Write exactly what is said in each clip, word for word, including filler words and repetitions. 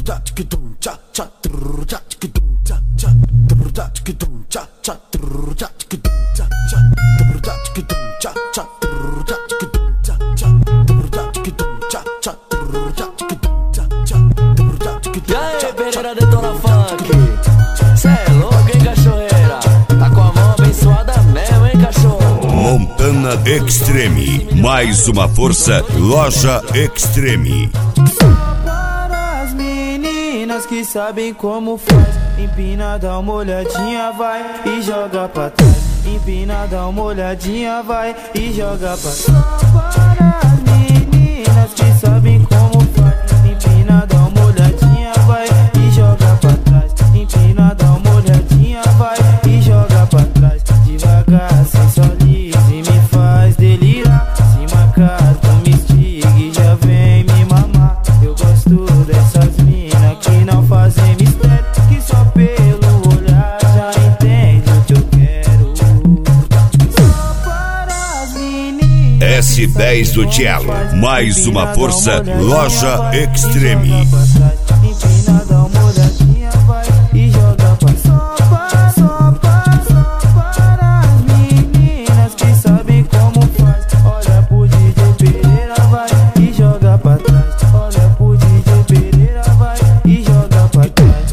E aí, Pereira Detona Funk, cê é louco, hein, cachoeira? Tá com a mão abençoada mesmo, hein, cachorro? Montana Extreme, mais uma força, Loja Extreme. Para as meninas que sabem como faz, empina, dá uma olhadinha, vai e joga pra trás. Empina, dá uma olhadinha, vai e joga pra trás. Para as meninas que sabem como faz, empina, dá uma olhadinha, vai e joga pra trás. Empina, dá uma olhadinha, vai e joga pra trás. Devagar, sensualiza e me faz delirar. Se marcar, tu me instiga e já vem me mamar. Eu gosto dessas minas que não fazem mistério, que só pelo olhar já entende o que eu quero. Só para as meninas S dez do Cello, mais uma força, Loja Extreme. Empina, dá uma olhadinha, vai e joga pra só para, só para, só para as meninas que sabem como faz. Olha pro D J Pereira, vai e joga pra trás. Olha pro D J Pereira, vai e joga pra trás.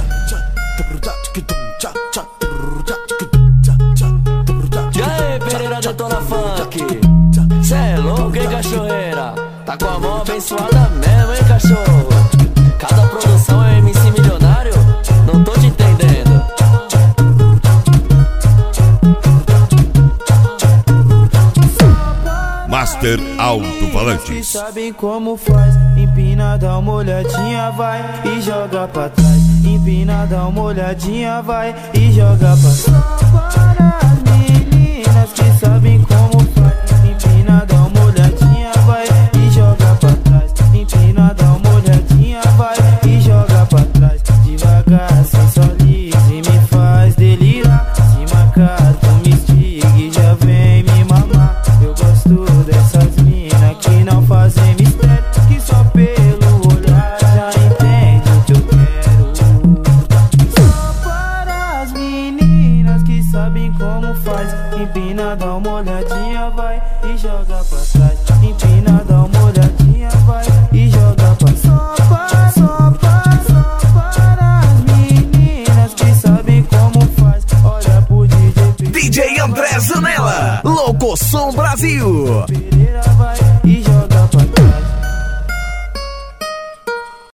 E aí, Pereira Detona Funk, cê é louco, hein, cachoeira? Tá com a mão abençoada mesmo, hein, cachorro? Cada produção é M C milionário? Não tô te entendendo. Master Alto-Falantes. Sabem como faz, empina, dá uma olhadinha, vai e joga pra trás. Empina, dá uma olhadinha, vai e joga pra trás. Para as meninas que sabem como faz, empina, dá uma olhadinha, vai e joga pra trás. Empina, dá uma olhadinha, vai e joga pra trás. Devagar, sensualiza e me faz delirar. Se marcar, tu me instiga e já vem me mamar. Eu gosto dessas minas que não fazem mistério, que só pelo olhar já entende o que eu quero. Só para as meninas que sabem como faz, empina, dá uma olhadinha, vai e joga pra trás. Empina, dá uma olhadinha, vai e joga pra trás. Só para, só para, só para as meninas que sabem como faz. Olha pro D J D J André Zanella, Louco Som Brasil. Pereira.